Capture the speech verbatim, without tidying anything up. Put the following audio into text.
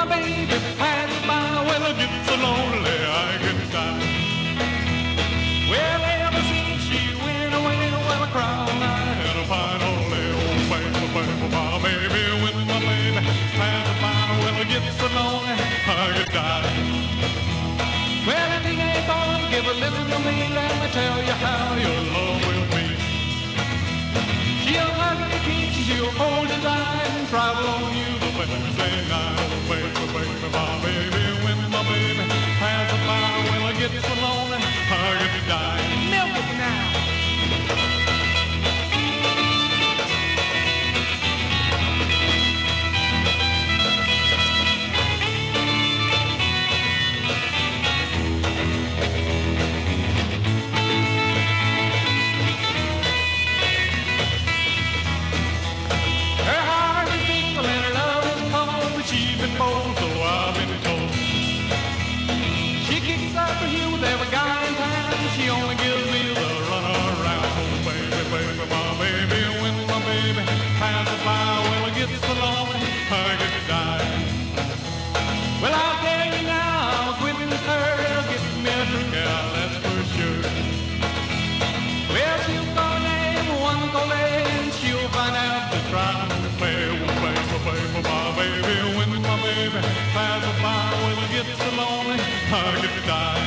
my baby passes by, well, I get so lonely I can die. Well, ever since she went away, well, I cry all night and I find only oh, baby, baby, my baby. When my baby passes by, well, I get so lonely I can die. Well, if you ain't gonna give a listen to me, let me tell you how your love will be. She'll hug you, kiss you, she'll hold you tight and travel on you the Wednesday night. Oh, baby, baby, my baby, when my baby passes by, well, I get so lonely I could die. Milk it now. She's been bold, so I've been told. She kicks up her heel with every guy in town. She only gives me the runaround. Oh, baby, baby, my baby, when my baby passes by, well, I get so lonely I get to die. Well, I'll tell you now, quitting her, it'll get me a drink out, that's for sure. Well, she'll call her name, one call and she'll find out the crime. Baby, baby, baby, my baby, when my baby passes by, well, I get so lonely I get to die.